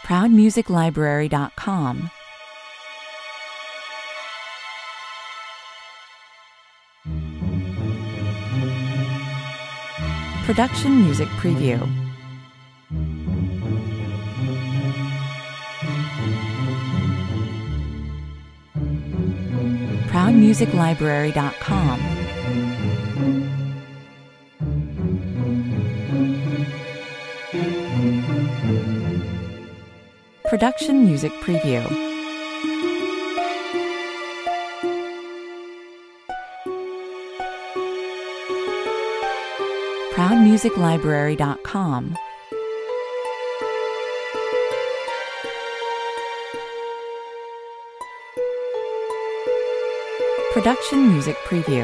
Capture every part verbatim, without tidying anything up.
proud music library dot com. Production Music Preview. proud music library dot com. Production Music Preview. proud music library dot com. Production Music Preview.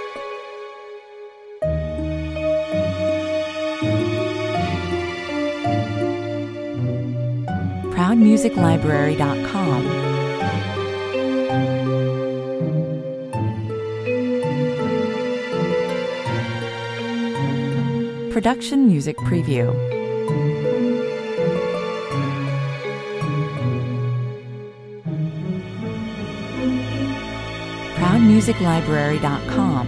proud music library dot com. Production Music Preview. proud music library dot com.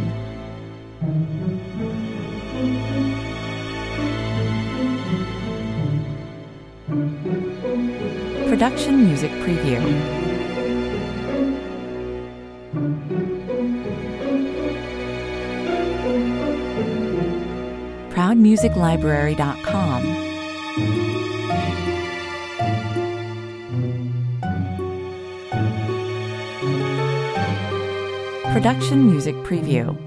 Production Music Preview. proud music library dot com. Production Music Preview.